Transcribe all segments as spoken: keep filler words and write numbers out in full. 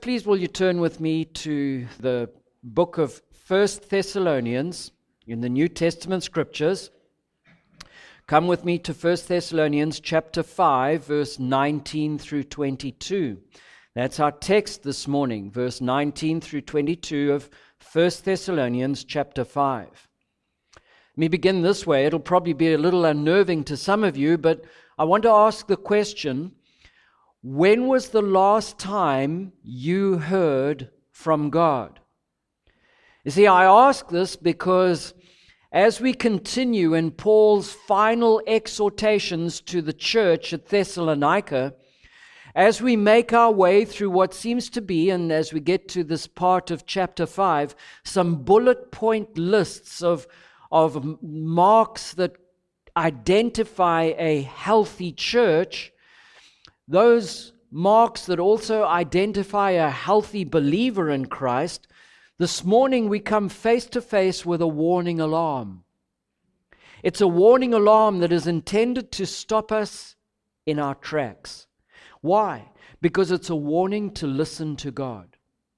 Please will you turn with me to the book of First Thessalonians in the New Testament Scriptures. Come with me to First Thessalonians chapter five, verse nineteen through twenty-two. That's our text this morning, verse nineteen through twenty-two of First Thessalonians chapter five. Let me begin this way. It'll probably be a little unnerving to some of you, but I want to ask the question, when was the last time you heard from God? You see, I ask this because as we continue in Paul's final exhortations to the church at Thessalonica, as we make our way through what seems to be, and as we get to this part of chapter five, some bullet point lists of, of marks that identify a healthy church, those marks that also identify a healthy believer in Christ, this morning we come face to face with a warning alarm. It's a warning alarm that is intended to stop us in our tracks. Why? Because it's a warning to listen to God.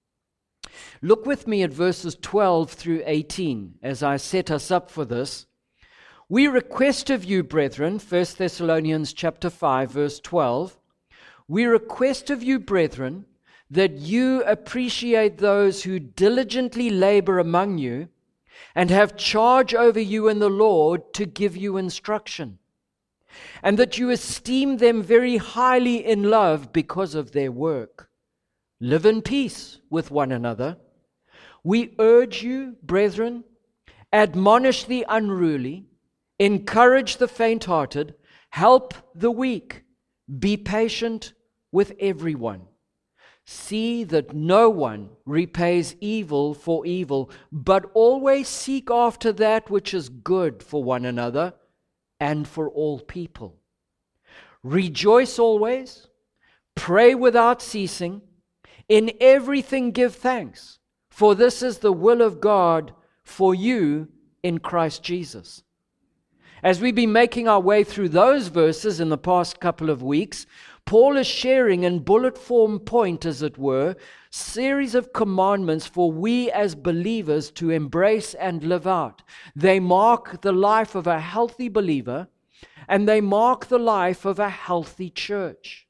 Look with me at verses twelve through eighteen as I set us up for this. We request of you, brethren, First Thessalonians chapter five, verse twelve, we request of you, brethren, that you appreciate those who diligently labor among you and have charge over you in the Lord to give you instruction, and that you esteem them very highly in love because of their work. Live in peace with one another. We urge you, brethren, admonish the unruly, encourage the faint-hearted, help the weak, be patient with everyone. See that no one repays evil for evil, but always seek after that which is good for one another and for all people. Rejoice always, pray without ceasing, in everything give thanks, for this is the will of God for you in Christ Jesus. As we've been making our way through those verses in the past couple of weeks, Paul is sharing in bullet form point, as it were, series of commandments for we as believers to embrace and live out. They mark the life of a healthy believer, and they mark the life of a healthy church.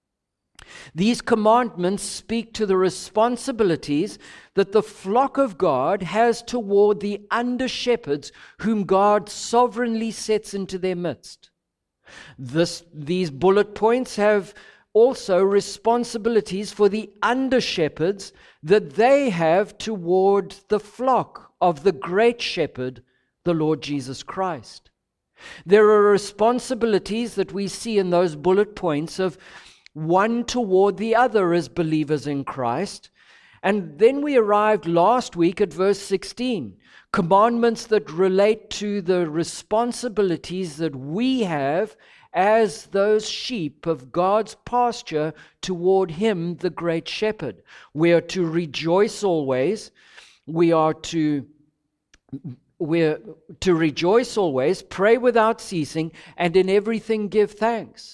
These commandments speak to the responsibilities that the flock of God has toward the under-shepherds whom God sovereignly sets into their midst. This, these bullet points have also responsibilities for the under-shepherds that they have toward the flock of the great shepherd, the Lord Jesus Christ. There are responsibilities that we see in those bullet points of one toward the other as believers in Christ. And then we arrived last week at verse sixteen, commandments that relate to the responsibilities that we have as those sheep of God's pasture toward Him, the great shepherd. We are to rejoice always. We are to we're to rejoice always, pray without ceasing, and in everything give thanks.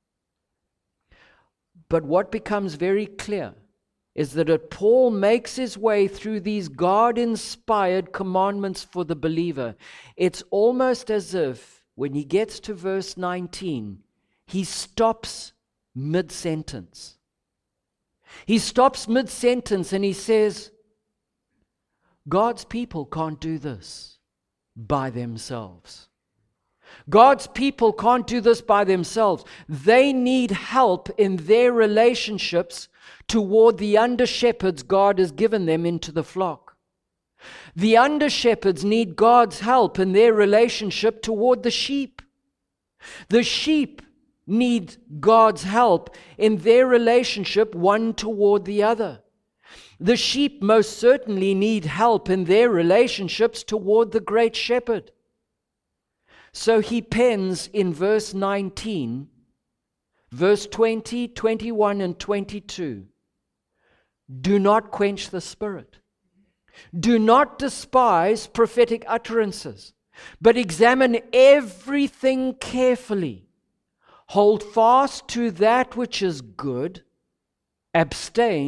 But what becomes very clear is that as Paul makes his way through these God-inspired commandments for the believer, it's almost as if when he gets to verse nineteen, he stops mid-sentence. He stops mid-sentence and he says, God's people can't do this by themselves. God's people can't do this by themselves. They need help in their relationships toward the under-shepherds God has given them into the flock. The under-shepherds need God's help in their relationship toward the sheep. The sheep need God's help in their relationship one toward the other. The sheep most certainly need help in their relationships toward the great shepherd. So he pens in verse nineteen, verse twenty, twenty-one, and twenty-two, do not quench the spirit. Do not despise prophetic utterances, but examine everything carefully. Hold fast to that which is good. Abstain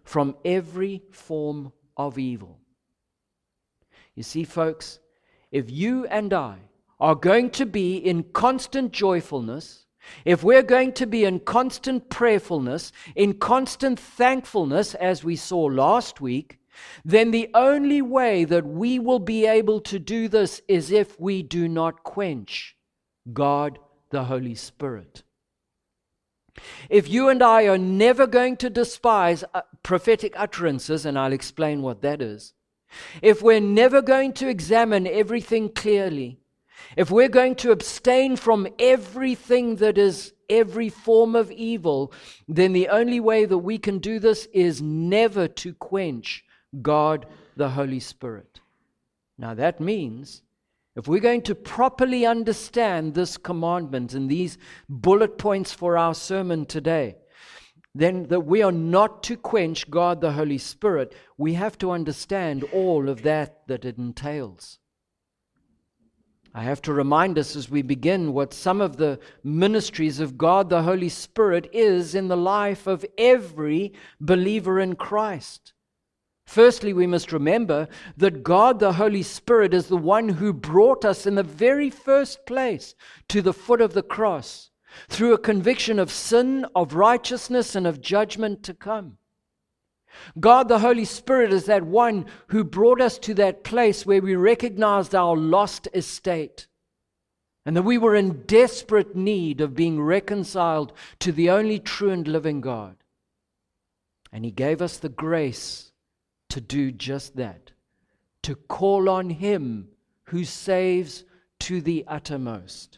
from every form of evil. You see, folks, if you and I are going to be in constant joyfulness, if we're going to be in constant prayerfulness, in constant thankfulness, as we saw last week, then the only way that we will be able to do this is if we do not quench God, the Holy Spirit. If you and I are never going to despise prophetic utterances, and I'll explain what that is, if we're never going to examine everything clearly, if we're going to abstain from everything that is every form of evil, then the only way that we can do this is never to quench God, the Holy Spirit. Now that means if we're going to properly understand this commandment and these bullet points for our sermon today, then that we are not to quench God, the Holy Spirit, we have to understand all of that that it entails. I have to remind us as we begin what some of the ministries of God, the Holy Spirit, is in the life of every believer in Christ. Firstly, we must remember that God, the Holy Spirit, is the one who brought us in the very first place to the foot of the cross through a conviction of sin, of righteousness, and of judgment to come. God, the Holy Spirit, is that one who brought us to that place where we recognized our lost estate and that we were in desperate need of being reconciled to the only true and living God. And He gave us the grace to do just that, to call on Him who saves to the uttermost.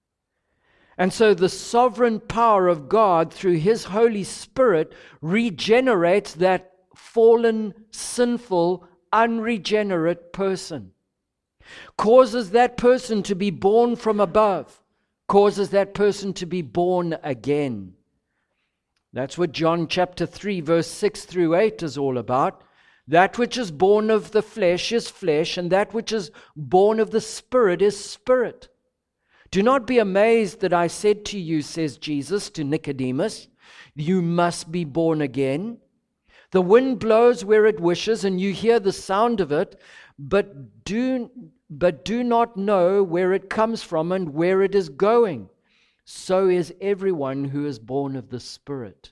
And so the sovereign power of God through His Holy Spirit regenerates that fallen, sinful, unregenerate person. Causes that person to be born from above. Causes that person to be born again. That's what John chapter three verse six through eight is all about. That which is born of the flesh is flesh, and that which is born of the Spirit is spirit. Do not be amazed that I said to you, says Jesus to Nicodemus, you must be born again. The wind blows where it wishes, and you hear the sound of it, but do, but do not know where it comes from and where it is going. So is everyone who is born of the Spirit.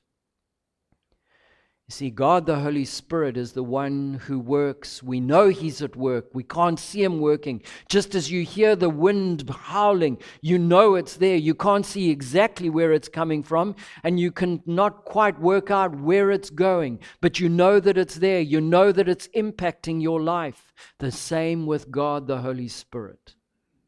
You see, God the Holy Spirit is the one who works. We know He's at work. We can't see Him working. Just as you hear the wind howling, you know it's there. You can't see exactly where it's coming from, and you can not quite work out where it's going, but you know that it's there. You know that it's impacting your life. The same with God the Holy Spirit.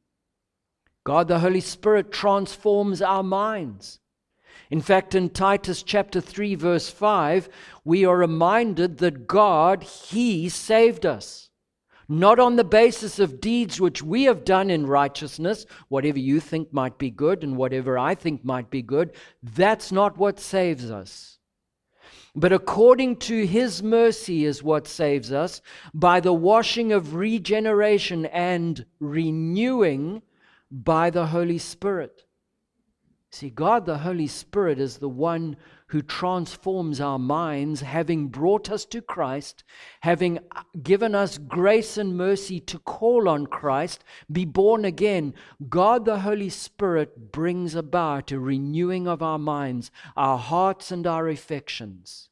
God the Holy Spirit transforms our minds. In fact, in Titus chapter three, verse five, we are reminded that God, He saved us. Not on the basis of deeds which we have done in righteousness, whatever you think might be good and whatever I think might be good, that's not what saves us. But according to His mercy is what saves us by the washing of regeneration and renewing by the Holy Spirit. See, God the Holy Spirit is the one who transforms our minds, having brought us to Christ, having given us grace and mercy to call on Christ, be born again. God the Holy Spirit brings about a renewing of our minds, our hearts and our affections.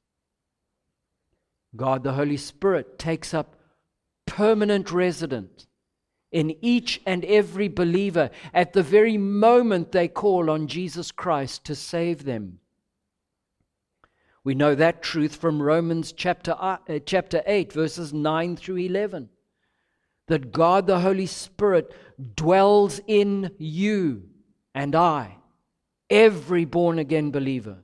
God the Holy Spirit takes up permanent residence in each and every believer at the very moment they call on Jesus Christ to save them. We know that truth from Romans chapter, uh, chapter eight, verses nine through eleven. That God the Holy Spirit dwells in you and I, every born-again believer.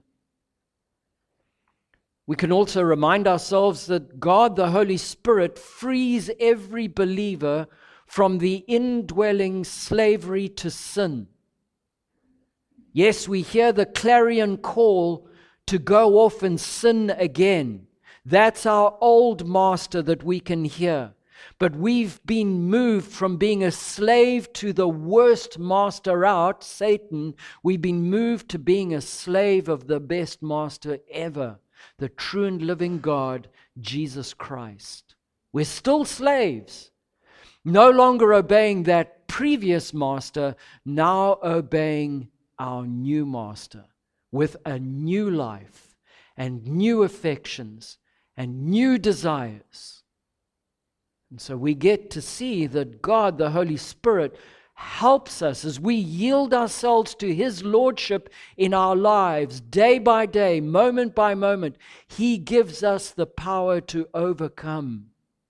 We can also remind ourselves that God the Holy Spirit frees every believer from the indwelling slavery to sin. Yes, we hear the clarion call to go off and sin again. That's our old master that we can hear. But we've been moved from being a slave to the worst master out, Satan. We've been moved to being a slave of the best master ever, the true and living God, Jesus Christ. We're still slaves, no longer obeying that previous master, now obeying our new master with a new life and new affections and new desires. And so we get to see that God, the Holy Spirit, helps us as we yield ourselves to His Lordship in our lives, day by day, moment by moment. He gives us the power to overcome.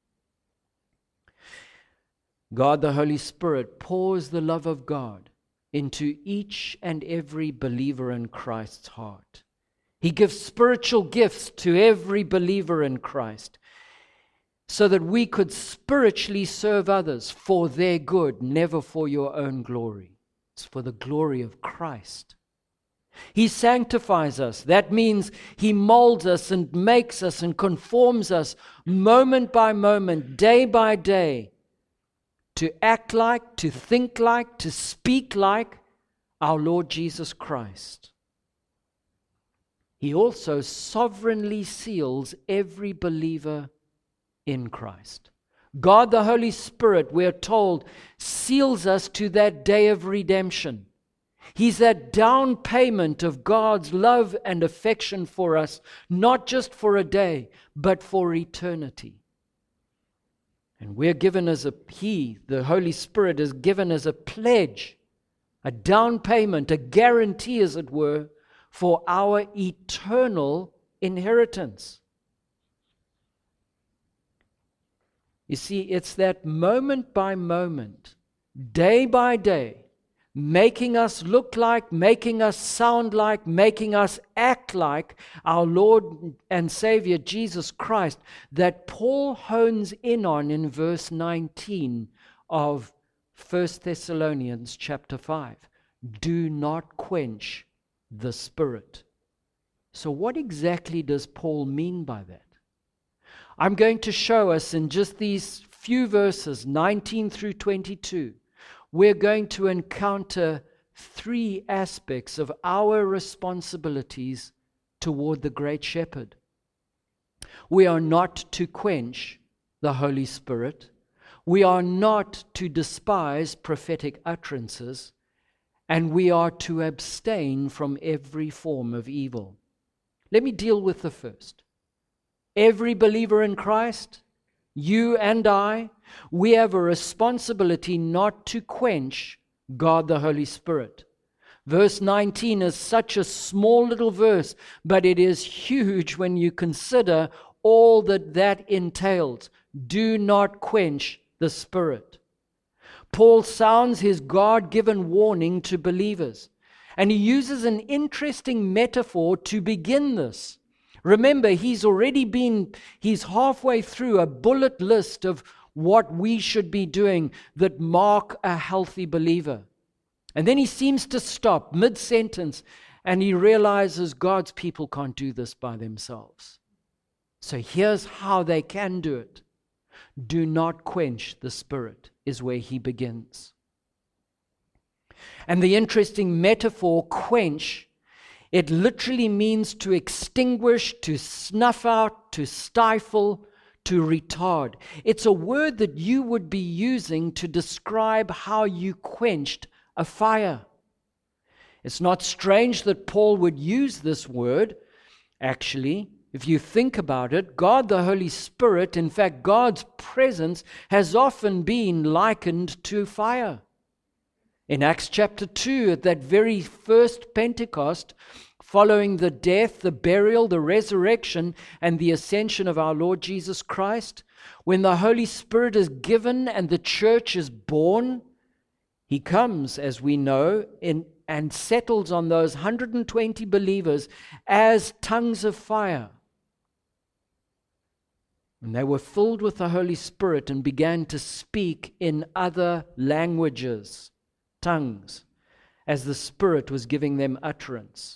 God, the Holy Spirit, pours the love of God into each and every believer in Christ's heart. He gives spiritual gifts to every believer in Christ, so that we could spiritually serve others for their good, never for your own glory. It's for the glory of Christ. He sanctifies us. That means He molds us and makes us and conforms us moment by moment, day by day, to act like, to think like, to speak like our Lord Jesus Christ. He also sovereignly seals every believer in Christ. God the Holy Spirit, we're told, seals us to that day of redemption. He's that down payment of God's love and affection for us, not just for a day, but for eternity. And we're given as a, He, the Holy Spirit, is given as a pledge, a down payment, a guarantee, as it were, for our eternal inheritance. You see, it's that moment by moment, day by day, making us look like, making us sound like, making us act like our Lord and Savior Jesus Christ, that Paul hones in on in verse nineteen of First Thessalonians chapter five. Do not quench the Spirit. So what exactly does Paul mean by that? I'm going to show us in just these few verses, nineteen through twenty-two, we're going to encounter three aspects of our responsibilities toward the Great Shepherd. We are not to quench the Holy Spirit. We are not to despise prophetic utterances. And we are to abstain from every form of evil. Let me deal with the first. Every believer in Christ, you and I, we have a responsibility not to quench God the Holy Spirit. Verse nineteen is such a small little verse, but it is huge when you consider all that that entails. Do not quench the Spirit. Paul sounds his God-given warning to believers, and he uses an interesting metaphor to begin this. Remember, he's already been, he's halfway through a bullet list of what we should be doing that mark a healthy believer. And then he seems to stop mid-sentence, and he realizes God's people can't do this by themselves. So here's how they can do it. Do not quench the Spirit is where he begins. And the interesting metaphor, quench, it literally means to extinguish, to snuff out, to stifle, to retard. It's a word that you would be using to describe how you quenched a fire. It's not strange that Paul would use this word. Actually, if you think about it, God the Holy Spirit, in fact, God's presence has often been likened to fire. In Acts chapter two, at that very first Pentecost, following the death, the burial, the resurrection, and the ascension of our Lord Jesus Christ, when the Holy Spirit is given and the church is born, He comes, as we know, in, and settles on those one hundred twenty believers as tongues of fire. And they were filled with the Holy Spirit and began to speak in other languages, tongues, as the Spirit was giving them utterance.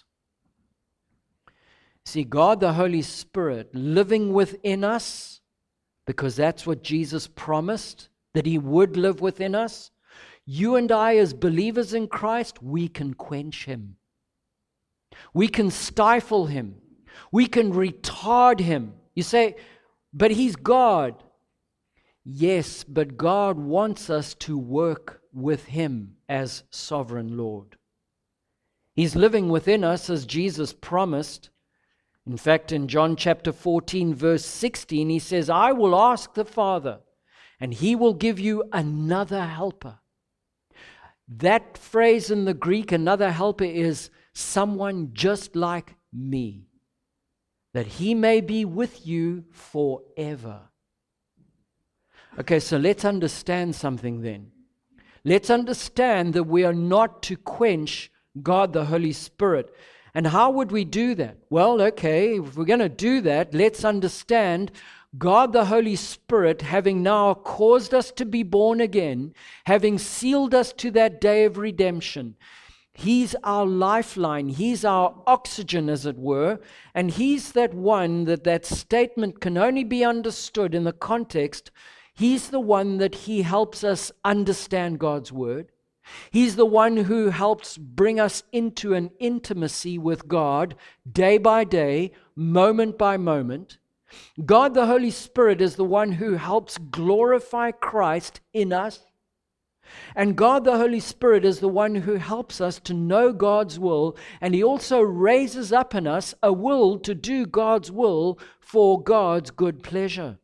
See, God the Holy Spirit living within us, because that's what Jesus promised, that He would live within us. You and I, as believers in Christ, we can quench Him. We can stifle Him. We can retard him. You say, but he's God. Yes, but God wants us to work with him as sovereign Lord. He's living within us as Jesus promised. In fact, in John chapter fourteen, verse sixteen, he says, I will ask the Father, and he will give you another helper. That phrase in the Greek, another helper, is someone just like me, that he may be with you forever. Okay, so let's understand something then. Let's understand that we are not to quench God the Holy Spirit. And how would we do that? Well, okay, if we're going to do that, let's understand God the Holy Spirit, having now caused us to be born again, having sealed us to that day of redemption. He's our lifeline. He's our oxygen, as it were. And he's that one that that statement can only be understood in the context. He's the one that he helps us understand God's word. He's the one who helps bring us into an intimacy with God day by day, moment by moment. God the Holy Spirit is the one who helps glorify Christ in us. And God the Holy Spirit is the one who helps us to know God's will, and he also raises up in us a will to do God's will for God's good pleasure.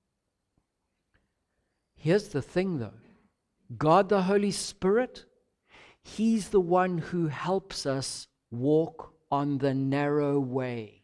Here's the thing though. God the Holy Spirit, he's the one who helps us walk on the narrow way.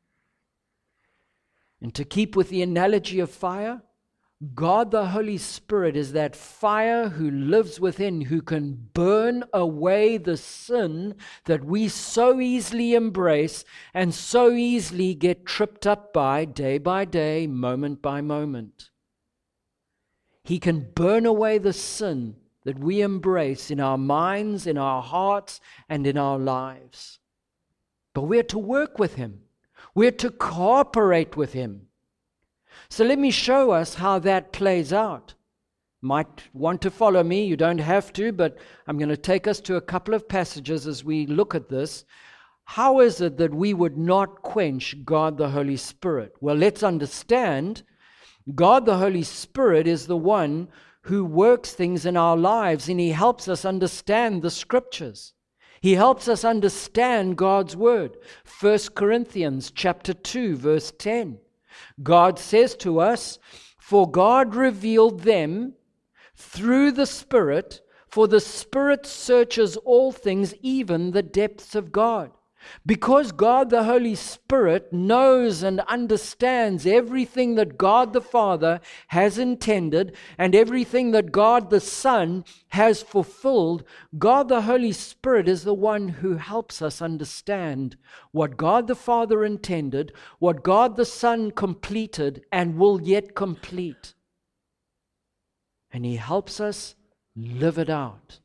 And to keep with the analogy of fire, God the Holy Spirit is that fire who lives within, who can burn away the sin that we so easily embrace and so easily get tripped up by day by day, moment by moment. He can burn away the sin that we embrace in our minds, in our hearts, and in our lives. But we're to work with him. We're to cooperate with him. So let me show us how that plays out. Might want to follow me, you don't have to, but I'm going to take us to a couple of passages as we look at this. How is it that we would not quench God the Holy Spirit? Well, let's understand God the Holy Spirit is the one who works things in our lives, and he helps us understand the Scriptures. He helps us understand God's word. First Corinthians chapter two, verse ten. God says to us, for God revealed them through the Spirit, for the Spirit searches all things, even the depths of God. Because God the Holy Spirit knows and understands everything that God the Father has intended and everything that God the Son has fulfilled, God the Holy Spirit is the one who helps us understand what God the Father intended, what God the Son completed and will yet complete. And he helps us live it out.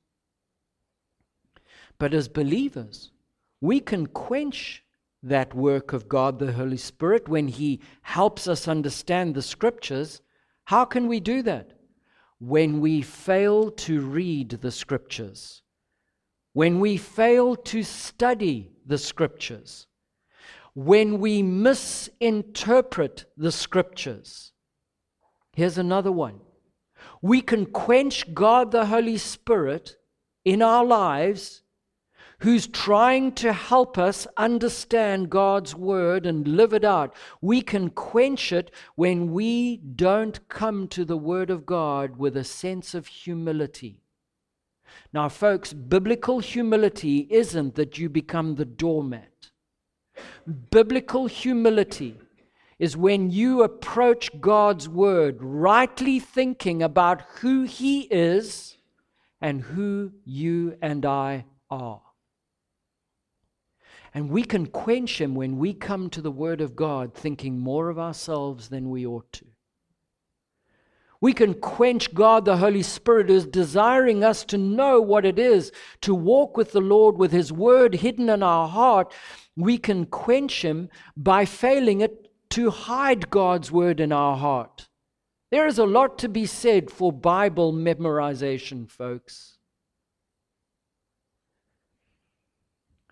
But as believers, we can quench that work of God the Holy Spirit when he helps us understand the Scriptures. How can we do that? When we fail to read the Scriptures. When we fail to study the Scriptures. When we misinterpret the Scriptures. Here's another one. We can quench God the Holy Spirit in our lives, who's trying to help us understand God's word and live it out. We can quench it when we don't come to the word of God with a sense of humility. Now, folks, biblical humility isn't that you become the doormat. Biblical humility is when you approach God's word rightly thinking about who he is and who you and I are. And we can quench him when we come to the Word of God thinking more of ourselves than we ought to. We can quench God the Holy Spirit who is desiring us to know what it is to walk with the Lord with his word hidden in our heart. We can quench him by failing it to hide God's word in our heart. There is a lot to be said for Bible memorization, folks.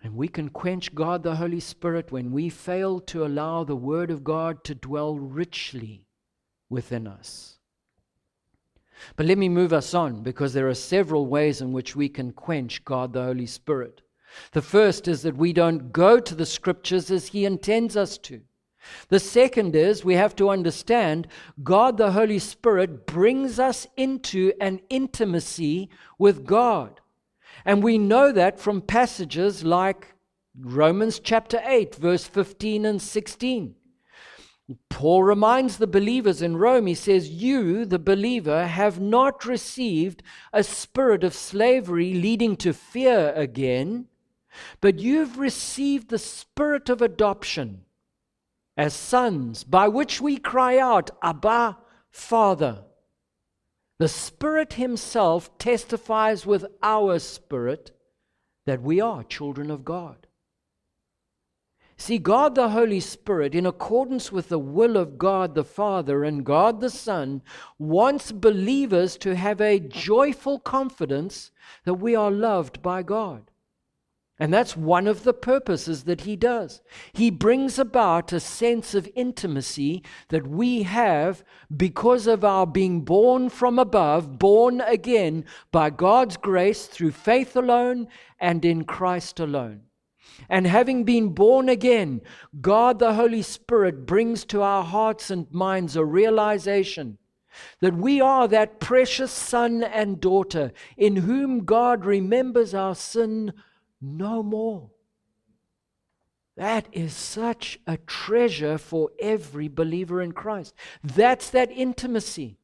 And we can quench God the Holy Spirit when we fail to allow the Word of God to dwell richly within us. But let me move us on, because there are several ways in which we can quench God the Holy Spirit. The first is that we don't go to the Scriptures as He intends us to. The second is we have to understand God the Holy Spirit brings us into an intimacy with God. And we know that from passages like Romans chapter eight, verse fifteen and sixteen. Paul reminds the believers in Rome, he says, "You, the believer, have not received a spirit of slavery leading to fear again, but you've received the spirit of adoption as sons, by which we cry out, Abba, Father." The Spirit Himself testifies with our spirit that we are children of God. See, God the Holy Spirit, in accordance with the will of God the Father and God the Son, wants believers to have a joyful confidence that we are loved by God. And that's one of the purposes that He does. He brings about a sense of intimacy that we have because of our being born from above, born again by God's grace through faith alone and in Christ alone. And having been born again, God the Holy Spirit brings to our hearts and minds a realization that we are that precious son and daughter in whom God remembers our sin no more. That is such a treasure for every believer in Christ. That's that intimacy.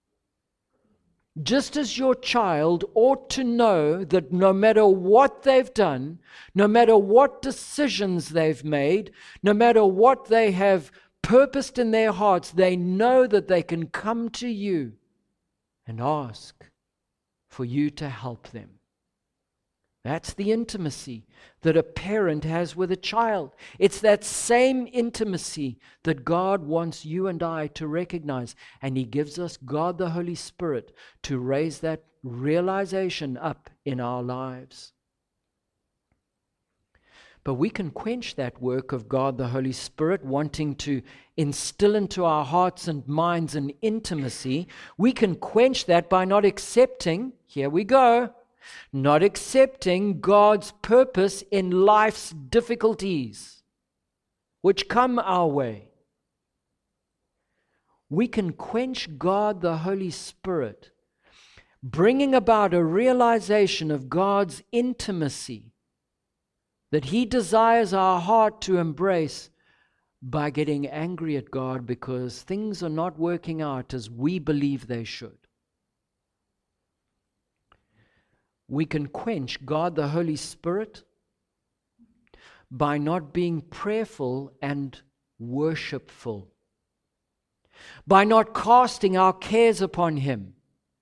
Just as your child ought to know that no matter what they've done, no matter what decisions they've made, no matter what they have purposed in their hearts, they know that they can come to you and ask for you to help them. That's the intimacy that a parent has with a child. It's that same intimacy that God wants you and I to recognize. And He gives us God the Holy Spirit to raise that realization up in our lives. But we can quench that work of God the Holy Spirit, wanting to instill into our hearts and minds an intimacy. We can quench that by not accepting, here we go, not accepting God's purpose in life's difficulties, which come our way. We can quench God the Holy Spirit, bringing about a realization of God's intimacy that He desires our heart to embrace, by getting angry at God because things are not working out as we believe they should. We can quench God the Holy Spirit by not being prayerful and worshipful, by not casting our cares upon Him,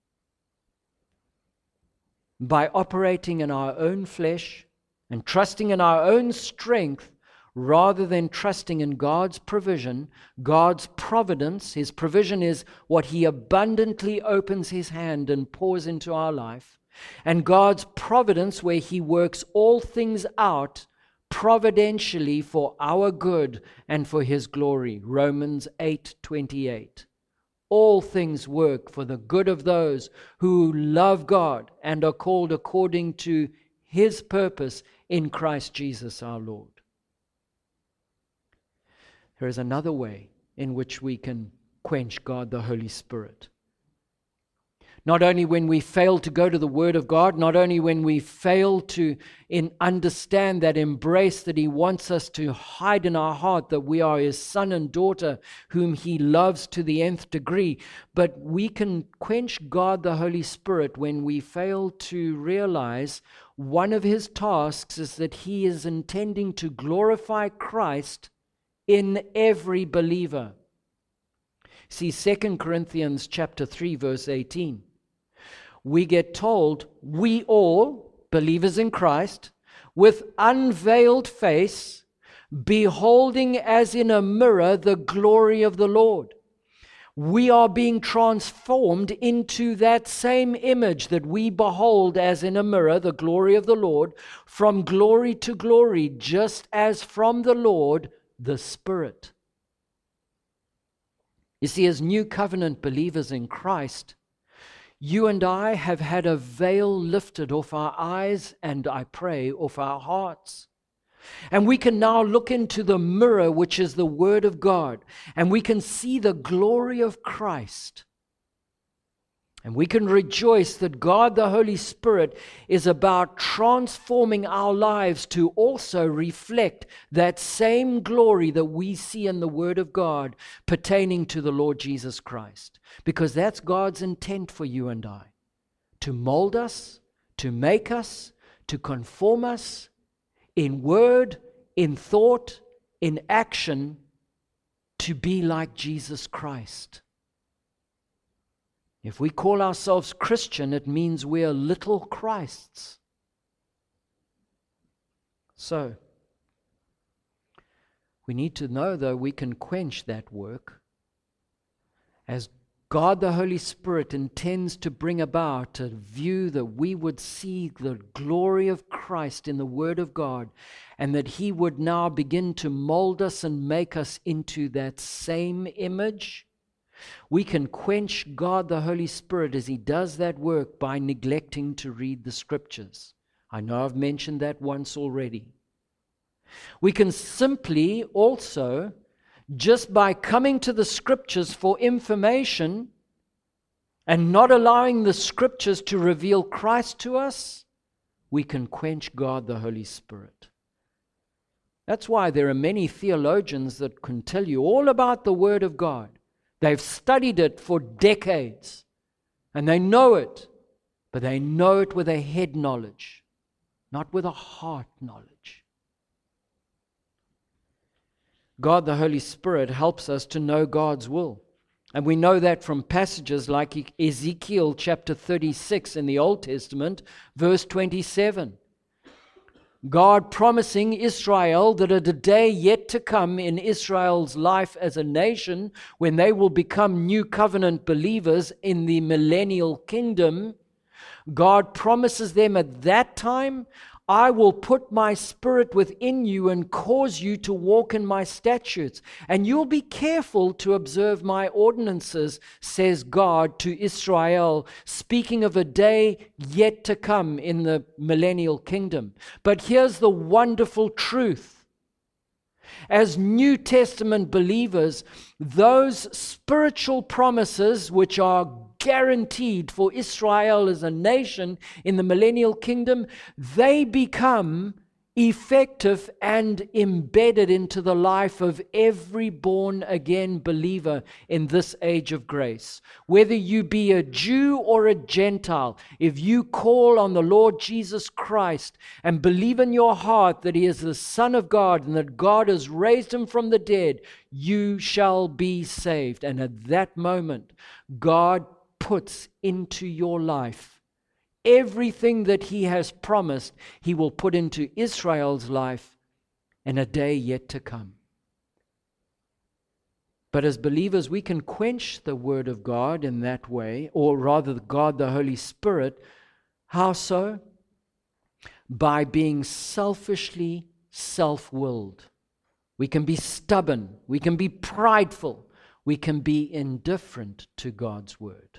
by operating in our own flesh and trusting in our own strength rather than trusting in God's provision, God's providence. His provision is what He abundantly opens His hand and pours into our life. And God's providence, where He works all things out providentially for our good and for His glory. Romans eight twenty-eight. All things work for the good of those who love God and are called according to His purpose in Christ Jesus our Lord. There is another way in which we can quench God the Holy Spirit. Not only when we fail to go to the Word of God, not only when we fail to in understand that embrace that He wants us to hide in our heart, that we are His son and daughter whom He loves to the nth degree, but we can quench God the Holy Spirit when we fail to realize one of His tasks is that He is intending to glorify Christ in every believer. See Second Corinthians chapter three, verse eighteen. We get told, we all, believers in Christ, with unveiled face, beholding as in a mirror the glory of the Lord. We are being transformed into that same image that we behold as in a mirror, the glory of the Lord, from glory to glory, just as from the Lord, the Spirit. You see, as new covenant believers in Christ, you and I have had a veil lifted off our eyes and, I pray, off our hearts. And we can now look into the mirror, which is the Word of God, and we can see the glory of Christ. And we can rejoice that God the Holy Spirit is about transforming our lives to also reflect that same glory that we see in the Word of God pertaining to the Lord Jesus Christ. Because that's God's intent for you and I, to mold us, to make us, to conform us, in word, in thought, in action, to be like Jesus Christ. If we call ourselves Christian, it means we are little Christs. So, we need to know, though, we can quench that work as God the Holy Spirit intends to bring about a view that we would see the glory of Christ in the Word of God, and that He would now begin to mold us and make us into that same image. We can quench God the Holy Spirit as He does that work by neglecting to read the Scriptures. I know I've mentioned that once already. We can simply also, just by coming to the Scriptures for information and not allowing the Scriptures to reveal Christ to us, we can quench God the Holy Spirit. That's why there are many theologians that can tell you all about the Word of God. They've studied it for decades and they know it, but they know it with a head knowledge, not with a heart knowledge. God the Holy Spirit helps us to know God's will. And we know that from passages like Ezekiel chapter thirty-six in the Old Testament, verse twenty-seven. God promising Israel that at a day yet to come in Israel's life as a nation, when they will become new covenant believers in the millennial kingdom, God promises them at that time, I will put my Spirit within you and cause you to walk in my statutes, and you'll be careful to observe my ordinances, says God to Israel, speaking of a day yet to come in the millennial kingdom. But here's the wonderful truth. As New Testament believers, those spiritual promises which are guaranteed for Israel as a nation in the millennial kingdom, they become effective and embedded into the life of every born again believer in this age of grace. Whether you be a Jew or a Gentile, if you call on the Lord Jesus Christ and believe in your heart that He is the Son of God and that God has raised Him from the dead, you shall be saved. And at that moment, God puts into your life everything that He has promised He will put into Israel's life in a day yet to come. But as believers, we can quench the Word of God in that way, or rather God the Holy Spirit. How so? By being selfishly self-willed. We can be stubborn, we can be prideful, we can be indifferent to God's Word.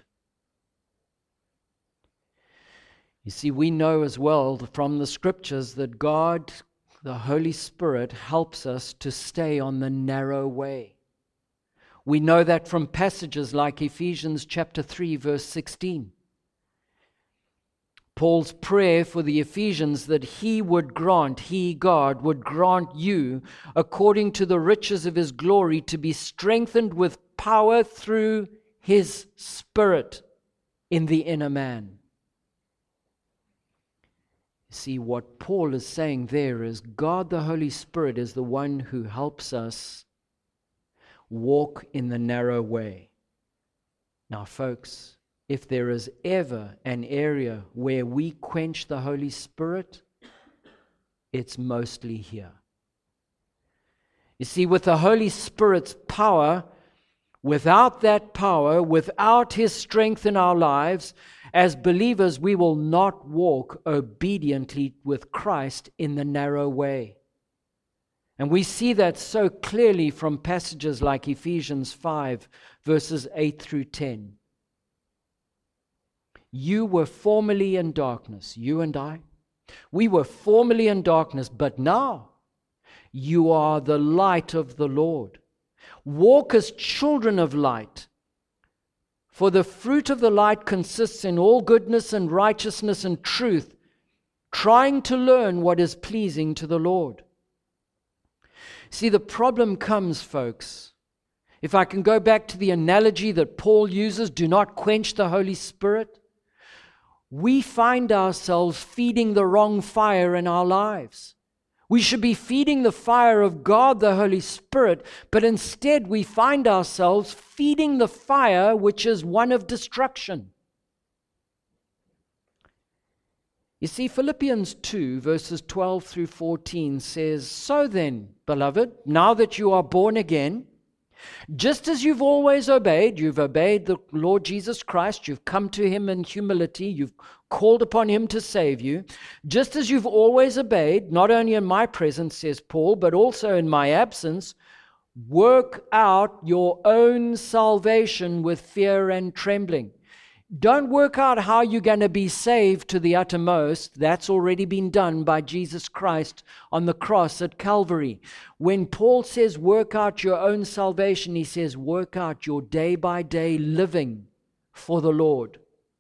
You see, we know as well from the Scriptures that God, the Holy Spirit, helps us to stay on the narrow way. We know that from passages like Ephesians chapter three, verse sixteen. Paul's prayer for the Ephesians that He would grant, He, God, would grant you, according to the riches of His glory, to be strengthened with power through His Spirit in the inner man. See, what Paul is saying there is God the Holy Spirit is the one who helps us walk in the narrow way. Now, folks, if there is ever an area where we quench the Holy Spirit, it's mostly here. You see, with the Holy Spirit's power, Without that power, without His strength in our lives, as believers, we will not walk obediently with Christ in the narrow way. And we see that so clearly from passages like Ephesians five, verses eight through ten. You were formerly in darkness, you and I. We were formerly in darkness, but now you are the light of the Lord. Walk as children of light. For the fruit of the light consists in all goodness and righteousness and truth, trying to learn what is pleasing to the Lord. See, the problem comes, folks. If I can go back to the analogy that Paul uses, do not quench the Holy Spirit. We find ourselves feeding the wrong fire in our lives. We should be feeding the fire of God, the Holy Spirit, but instead we find ourselves feeding the fire which is one of destruction. You see, Philippians two, verses twelve through fourteen says, So then, beloved, now that you are born again, just as you've always obeyed, you've obeyed the Lord Jesus Christ, you've come to Him in humility, you've called upon Him to save you, just as you've always obeyed, not only in my presence, says Paul, but also in my absence, work out your own salvation with fear and trembling. Don't work out how you're going to be saved to the uttermost. That's already been done by Jesus Christ on the cross at Calvary. When Paul says work out your own salvation, he says work out your day-by-day living for the Lord.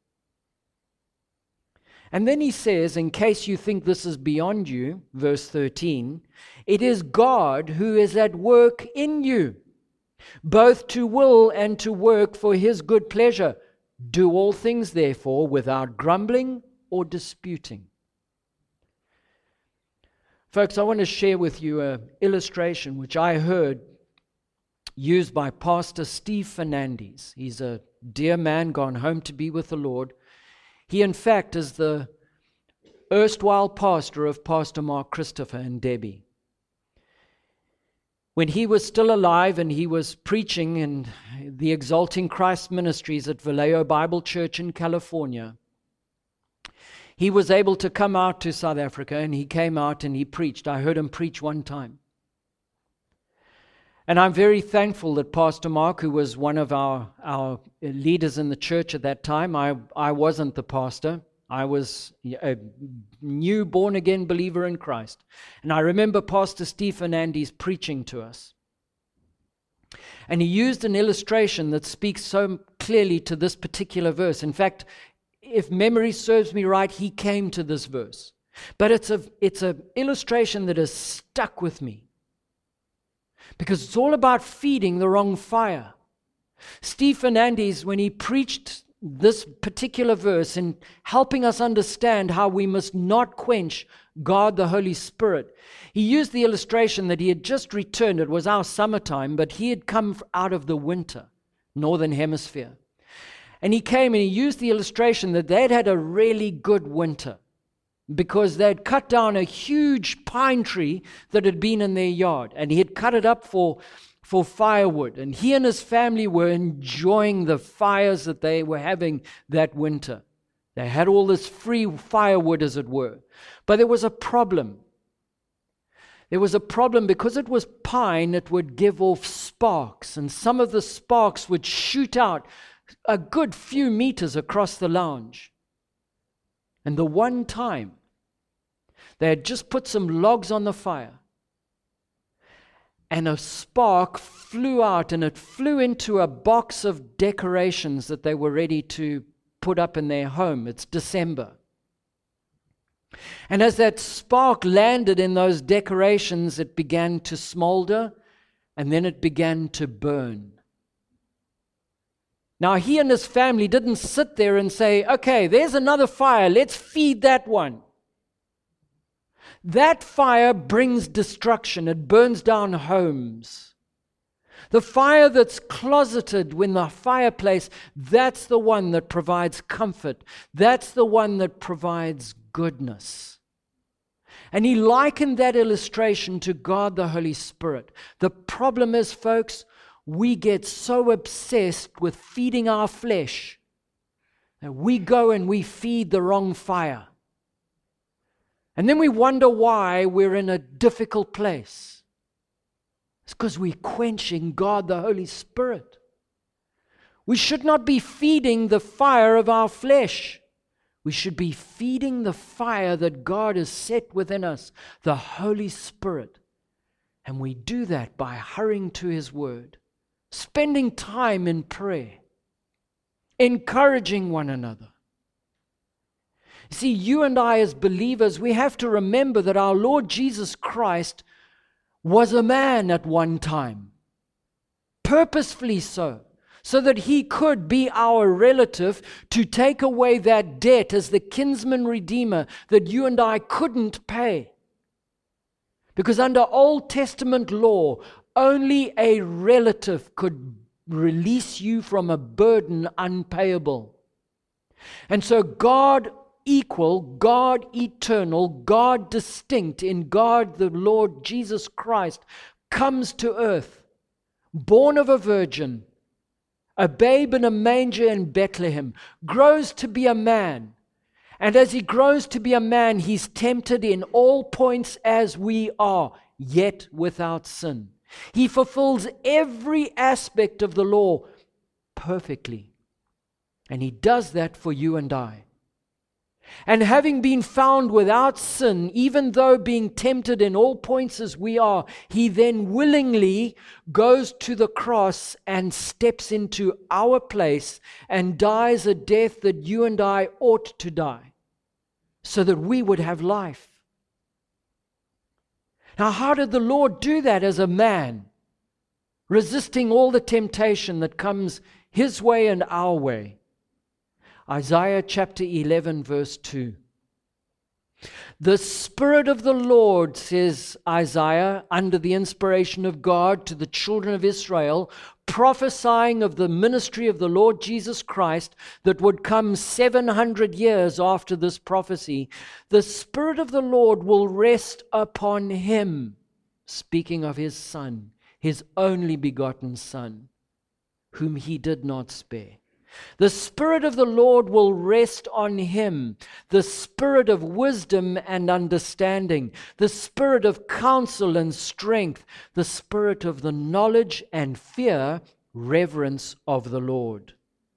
And then he says, in case you think this is beyond you, verse thirteen, it is God who is at work in you, both to will and to work for His good pleasure. Do all things, therefore, without grumbling or disputing. Folks, I want to share with you an illustration which I heard used by Pastor Steve Fernandes. He's a dear man gone home to be with the Lord. He, in fact, is the erstwhile pastor of Pastor Mark Christopher and Debbie. When he was still alive and he was preaching in the Exalting Christ Ministries at Vallejo Bible Church in California, he was able to come out to South Africa, and he came out and he preached. I heard him preach one time. And I'm very thankful that Pastor Mark, who was one of our, our leaders in the church at that time, I, I wasn't the pastor. I was a new born-again believer in Christ. And I remember Pastor Steve Fernandes preaching to us. And he used an illustration that speaks so clearly to this particular verse. In fact, if memory serves me right, he came to this verse. But it's a it's an illustration that has stuck with me, because it's all about feeding the wrong fire. Steve Fernandes, when he preached this particular verse and helping us understand how we must not quench God the Holy Spirit, he used the illustration that he had just returned. It was our summertime, but he had come out of the winter, northern hemisphere. And he came and he used the illustration that they'd had a really good winter because they'd cut down a huge pine tree that had been in their yard, and he had cut it up for for firewood, and he and his family were enjoying the fires that they were having that winter. They had all this free firewood, as it were. But there was a problem. There was a problem because it was pine, it would give off sparks, and some of the sparks would shoot out a good few meters across the lounge. And the one time they had just put some logs on the fire, and a spark flew out, and it flew into a box of decorations that they were ready to put up in their home. It's December. And as that spark landed in those decorations, it began to smolder, and then it began to burn. Now, he and his family didn't sit there and say, okay, there's another fire, let's feed that one. That fire brings destruction. It burns down homes. The fire that's closeted in the fireplace, that's the one that provides comfort. That's the one that provides goodness. And he likened that illustration to God the Holy Spirit. The problem is, folks, we get so obsessed with feeding our flesh that we go and we feed the wrong fire. And then we wonder why we're in a difficult place. It's because we're quenching God the Holy Spirit. We should not be feeding the fire of our flesh. We should be feeding the fire that God has set within us, the Holy Spirit. And we do that by hurrying to His Word, spending time in prayer, encouraging one another. See, you and I as believers, we have to remember that our Lord Jesus Christ was a man at one time, purposefully so, so that He could be our relative to take away that debt as the kinsman redeemer that you and I couldn't pay. Because under Old Testament law, only a relative could release you from a burden unpayable. And so God equal, God eternal, God distinct in God the Lord Jesus Christ comes to earth, born of a virgin, a babe in a manger in Bethlehem, grows to be a man. And as He grows to be a man, He's tempted in all points as we are, yet without sin. He fulfills every aspect of the law perfectly. And He does that for you and I. And having been found without sin, even though being tempted in all points as we are, He then willingly goes to the cross and steps into our place and dies a death that you and I ought to die, so that we would have life. Now, how did the Lord do that as a man, resisting all the temptation that comes His way and our way? Isaiah chapter eleven, verse two. The Spirit of the Lord, says Isaiah, under the inspiration of God to the children of Israel, prophesying of the ministry of the Lord Jesus Christ that would come seven hundred years after this prophecy. The Spirit of the Lord will rest upon Him, speaking of His Son, His only begotten Son, whom He did not spare. The Spirit of the Lord will rest on Him, the Spirit of wisdom and understanding, the Spirit of counsel and strength, the Spirit of the knowledge and fear, reverence of the Lord.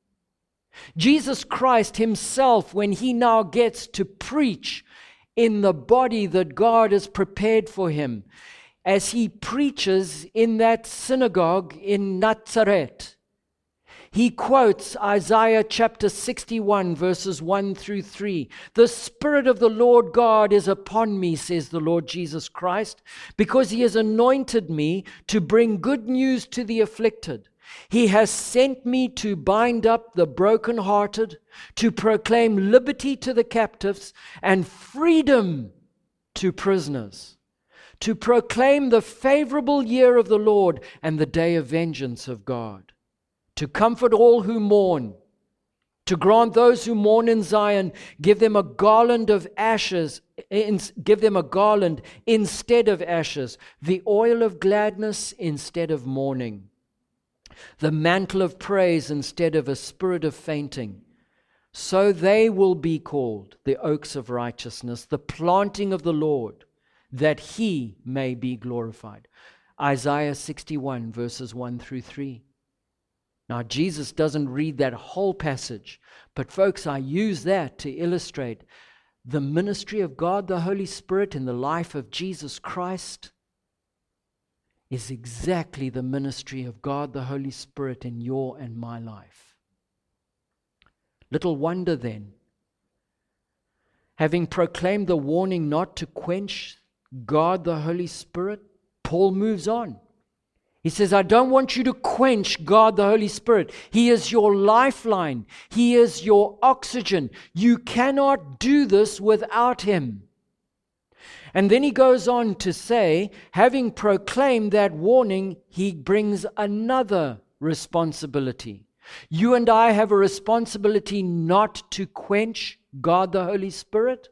Jesus Christ Himself, when He now gets to preach in the body that God has prepared for Him, as He preaches in that synagogue in Nazareth, He quotes Isaiah chapter sixty-one, verses one through three. The Spirit of the Lord God is upon me, says the Lord Jesus Christ, because He has anointed me to bring good news to the afflicted. He has sent me to bind up the brokenhearted, to proclaim liberty to the captives and freedom to prisoners, to proclaim the favorable year of the Lord and the day of vengeance of God, to comfort all who mourn, to grant those who mourn in Zion, give them a garland of ashes, give them a garland instead of ashes, the oil of gladness instead of mourning, the mantle of praise instead of a spirit of fainting. So they will be called the oaks of righteousness, the planting of the Lord, that He may be glorified. Isaiah sixty-one, verses one through three. Now, Jesus doesn't read that whole passage, but folks, I use that to illustrate the ministry of God the Holy Spirit in the life of Jesus Christ is exactly the ministry of God the Holy Spirit in your and my life. Little wonder then, having proclaimed the warning not to quench God the Holy Spirit, Paul moves on. He says, I don't want you to quench God the Holy Spirit. He is your lifeline. He is your oxygen. You cannot do this without Him. And then he goes on to say, having proclaimed that warning, he brings another responsibility. You and I have a responsibility not to quench God the Holy Spirit.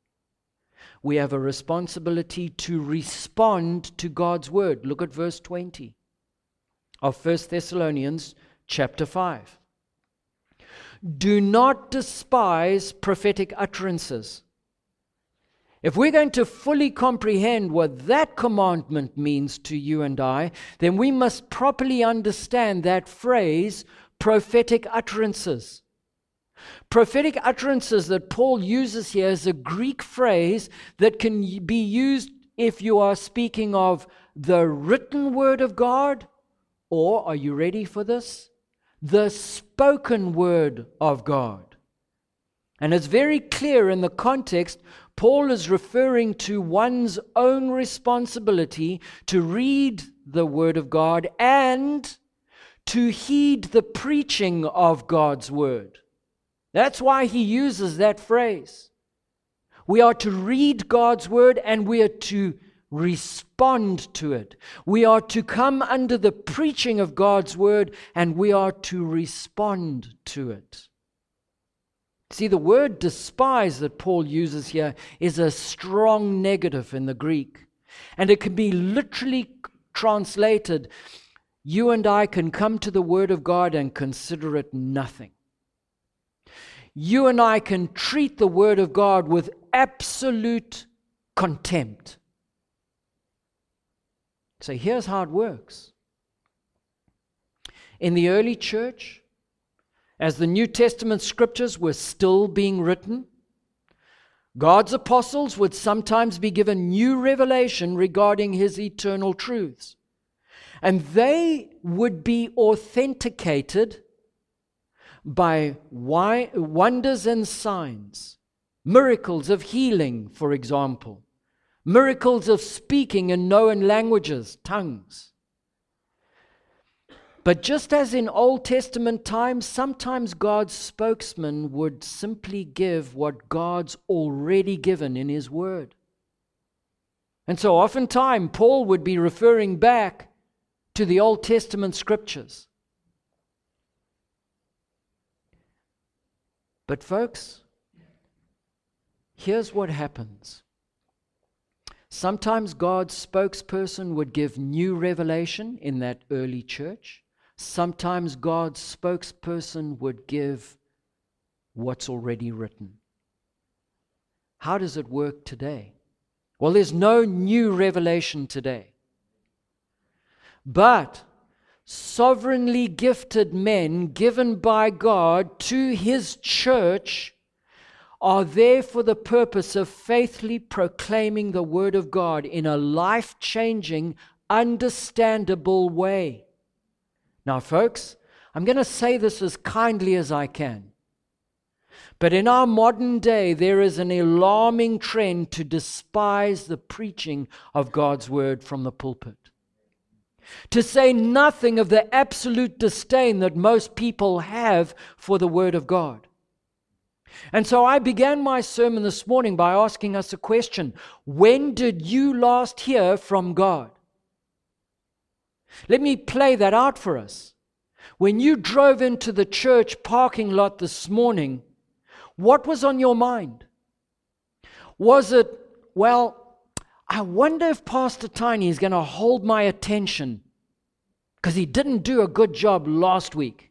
We have a responsibility to respond to God's word. Look at verse twenty of First Thessalonians chapter five. Do not despise prophetic utterances. If we're going to fully comprehend what that commandment means to you and I, then we must properly understand that phrase, prophetic utterances. Prophetic utterances that Paul uses here is a Greek phrase that can be used if you are speaking of the written word of God, or, are you ready for this? The spoken word of God. And it's very clear in the context, Paul is referring to one's own responsibility to read the word of God and to heed the preaching of God's word. That's why he uses that phrase. We are to read God's word and we are to respond to it. We are to come under the preaching of God's word and we are to respond to it. See, the word despise that Paul uses here is a strong negative in the Greek. And it can be literally translated, you and I can come to the word of God and consider it nothing. You and I can treat the word of God with absolute contempt. So here's how it works. In the early church, as the New Testament scriptures were still being written, God's apostles would sometimes be given new revelation regarding His eternal truths. And they would be authenticated by wonders and signs, miracles of healing, for example, miracles of speaking in known languages, tongues. But just as in Old Testament times, sometimes God's spokesman would simply give what God's already given in His Word. And so oftentimes Paul would be referring back to the Old Testament scriptures. But folks, here's what happens. Sometimes God's spokesperson would give new revelation in that early church. Sometimes God's spokesperson would give what's already written. How does it work today? Well, there's no new revelation today. But sovereignly gifted men given by God to His church are there for the purpose of faithfully proclaiming the Word of God in a life-changing, understandable way. Now, folks, I'm going to say this as kindly as I can. But in our modern day, there is an alarming trend to despise the preaching of God's Word from the pulpit. To say nothing of the absolute disdain that most people have for the Word of God. And so I began my sermon this morning by asking us a question. When did you last hear from God? Let me play that out for us. When you drove into the church parking lot this morning, what was on your mind? Was it, well, I wonder if Pastor Tiny is going to hold my attention because he didn't do a good job last week.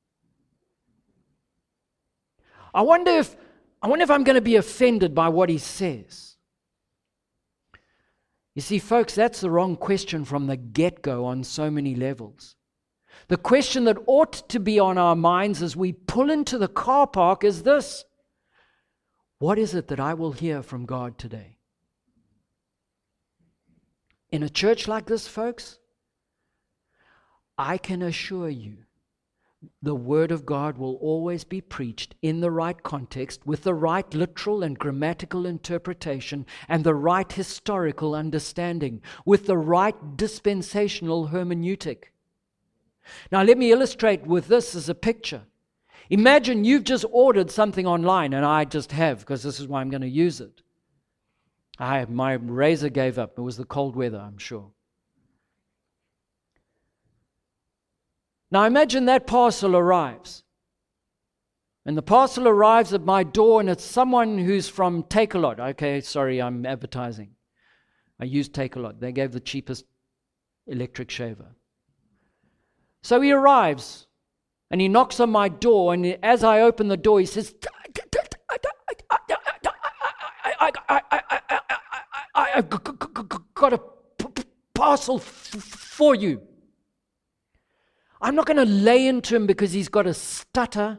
I wonder if I wonder if I'm going to be offended by what he says. You see, folks, that's the wrong question from the get-go on so many levels. The question that ought to be on our minds as we pull into the car park is this: what is it that I will hear from God today? In a church like this, folks, I can assure you the Word of God will always be preached in the right context, with the right literal and grammatical interpretation, and the right historical understanding, with the right dispensational hermeneutic. Now, let me illustrate with this as a picture. Imagine you've just ordered something online, and I just have, because this is why I'm going to use it. I, my razor gave up. It was the cold weather, I'm sure. Now imagine that parcel arrives. And the parcel arrives at my door, and it's someone who's from Takealot. Okay, sorry, I'm advertising. I used Takealot. They gave the cheapest electric shaver. So he arrives and he knocks on my door, and as I open the door, he says, I've got a parcel for you. I'm not going to lay into him because he's got a stutter.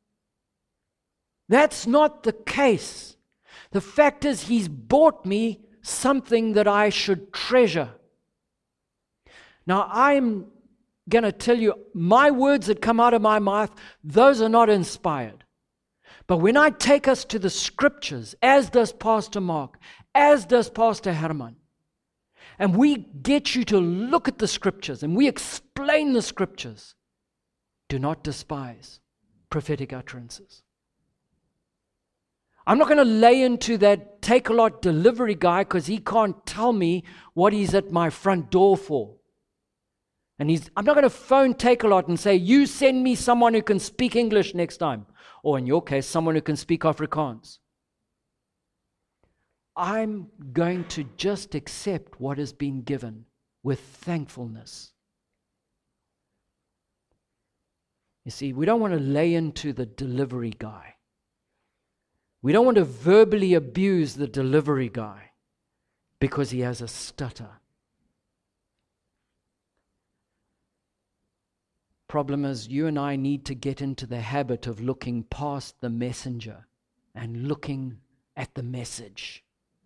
That's not the case. The fact is, he's bought me something that I should treasure. Now, I'm going to tell you, my words that come out of my mouth, those are not inspired. But when I take us to the Scriptures, as does Pastor Mark, as does Pastor Herman, and we get you to look at the Scriptures and we explain the Scriptures, do not despise prophetic utterances. I'm not going to lay into that Takealot delivery guy because he can't tell me what he's at my front door for. And he's, I'm not going to phone Takealot and say, you send me someone who can speak English next time. Or in your case, someone who can speak Afrikaans. I'm going to just accept what has been given with thankfulness. You see, we don't want to lay into the delivery guy. We don't want to verbally abuse the delivery guy because he has a stutter. Problem is, you and I need to get into the habit of looking past the messenger and looking at the message.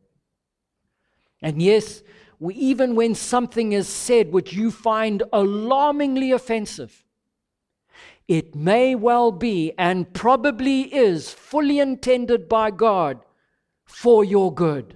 And yes, we, even when something is said which you find alarmingly offensive, it may well be and probably is fully intended by God for your good.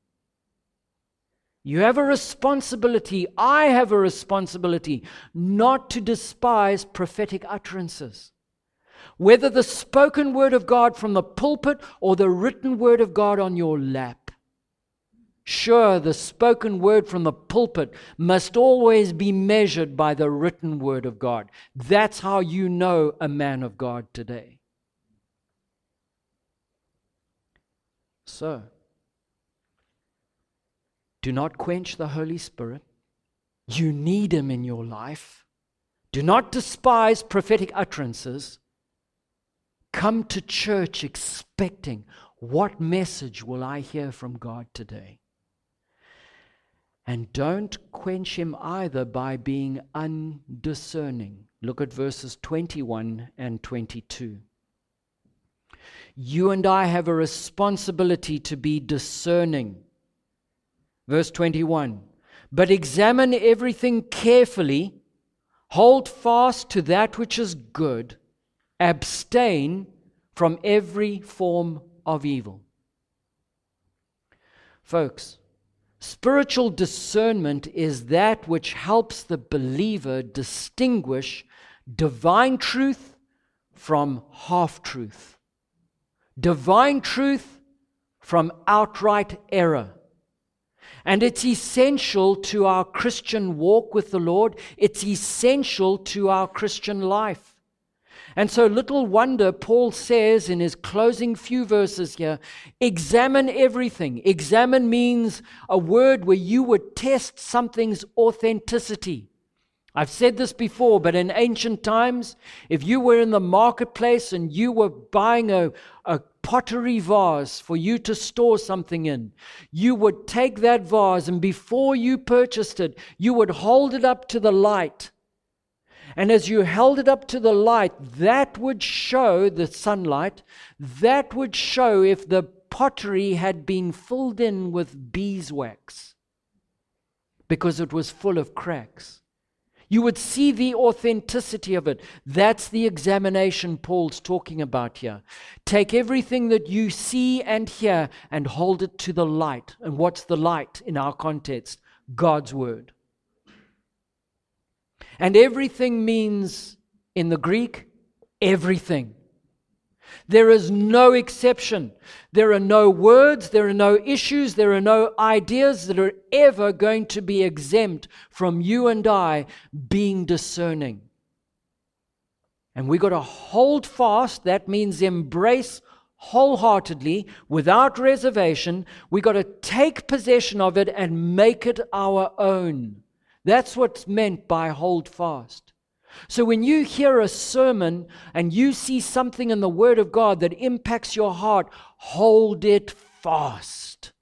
You have a responsibility, I have a responsibility, not to despise prophetic utterances. Whether the spoken word of God from the pulpit or the written word of God on your lap. Sure, the spoken word from the pulpit must always be measured by the written word of God. That's how you know a man of God today. So, do not quench the Holy Spirit. You need Him in your life. Do not despise prophetic utterances. Come to church expecting, what message will I hear from God today? And don't quench Him either by being undiscerning. Look at verses twenty-one and twenty-two. You and I have a responsibility to be discerning. Verse twenty-one, but examine everything carefully, hold fast to that which is good, abstain from every form of evil. Folks, spiritual discernment is that which helps the believer distinguish divine truth from half-truth, divine truth from outright error. And it's essential to our Christian walk with the Lord. It's essential to our Christian life. And so little wonder Paul says in his closing few verses here, examine everything. Examine means a word where you would test something's authenticity. I've said this before, but in ancient times, if you were in the marketplace and you were buying a, a pottery vase for you to store something in, you would take that vase and before you purchased it, you would hold it up to the light. And as you held it up to the light, that would show, the sunlight, that would show if the pottery had been filled in with beeswax, because it was full of cracks. You would see the authenticity of it. That's the examination Paul's talking about here. Take everything that you see and hear and hold it to the light. And what's the light in our context? God's Word. And everything means, in the Greek, everything. There is no exception. There are no words, there are no issues, there are no ideas that are ever going to be exempt from you and I being discerning. And we've got to hold fast. That means embrace wholeheartedly, without reservation. We've got to take possession of it and make it our own. That's what's meant by hold fast. So when you hear a sermon and you see something in the Word of God that impacts your heart, hold it fast.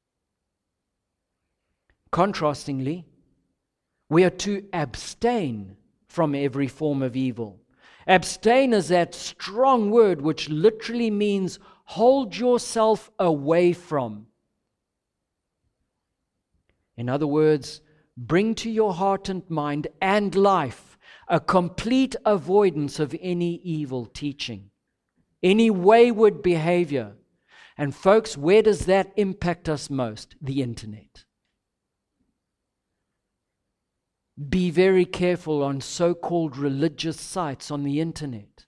Contrastingly, we are to abstain from every form of evil. Abstain is that strong word which literally means hold yourself away from. In other words, bring to your heart and mind and life a complete avoidance of any evil teaching, any wayward behavior. And folks, where does that impact us most? The internet. Be very careful on so-called religious sites on the internet.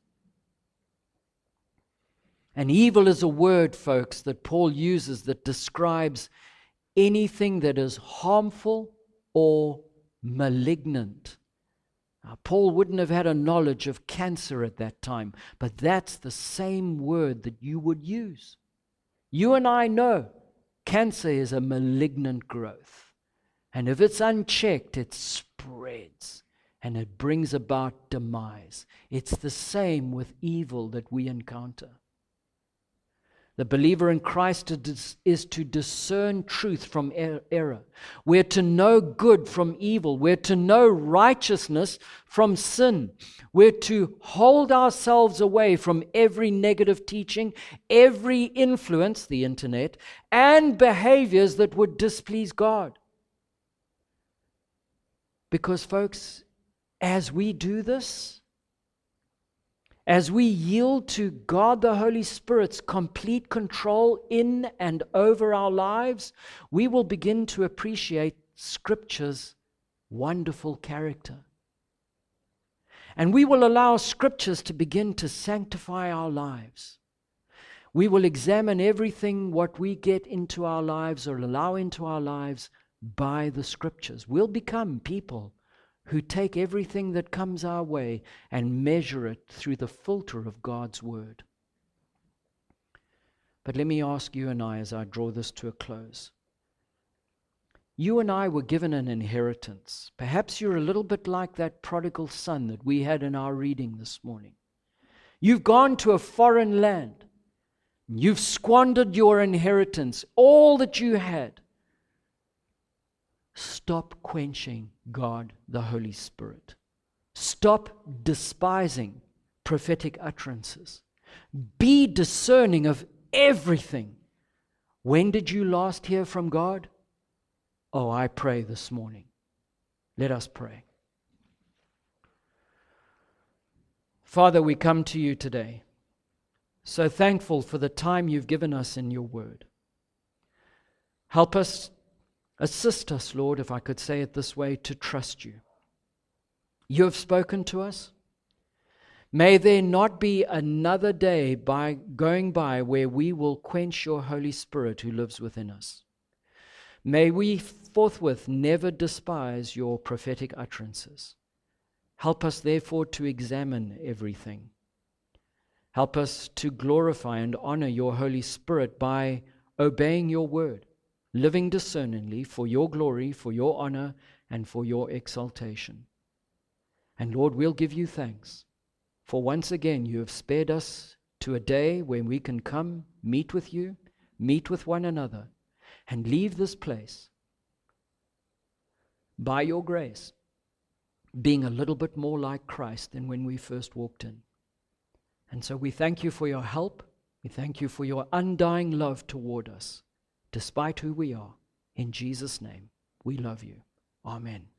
And evil is a word, folks, that Paul uses that describes anything that is harmful or malignant. Now, Paul wouldn't have had a knowledge of cancer at that time, but that's the same word that you would use. You and I know cancer is a malignant growth. And if it's unchecked, it spreads and it brings about demise. It's the same with evil that we encounter. The believer in Christ is to discern truth from error. We're to know good from evil. We're to know righteousness from sin. We're to hold ourselves away from every negative teaching, every influence, the internet, and behaviors that would displease God. Because, folks, as we do this, as we yield to God the Holy Spirit's complete control in and over our lives, we will begin to appreciate Scripture's wonderful character. And we will allow Scriptures to begin to sanctify our lives. We will examine everything what we get into our lives or allow into our lives by the Scriptures. We'll become people who take everything that comes our way and measure it through the filter of God's Word. But let me ask you and I as I draw this to a close. You and I were given an inheritance. Perhaps you're a little bit like that prodigal son that we had in our reading this morning. You've gone to a foreign land. You've squandered your inheritance, all that you had. Stop quenching God, the Holy Spirit. Stop despising prophetic utterances. Be discerning of everything. When did you last hear from God? Oh, I pray this morning. Let us pray. Father, we come to you today, so thankful for the time you've given us in your word. Help us, assist us, Lord, if I could say it this way, to trust you. You have spoken to us. May there not be another day by going by where we will quench your Holy Spirit who lives within us. May we forthwith never despise your prophetic utterances. Help us, therefore, to examine everything. Help us to glorify and honor your Holy Spirit by obeying your word, living discerningly for your glory, for your honor, and for your exaltation. And Lord, we'll give you thanks, for once again you have spared us to a day when we can come, meet with you, meet with one another, and leave this place by your grace, being a little bit more like Christ than when we first walked in. And so we thank you for your help. We thank you for your undying love toward us, despite who we are. In Jesus' name, we love you. Amen.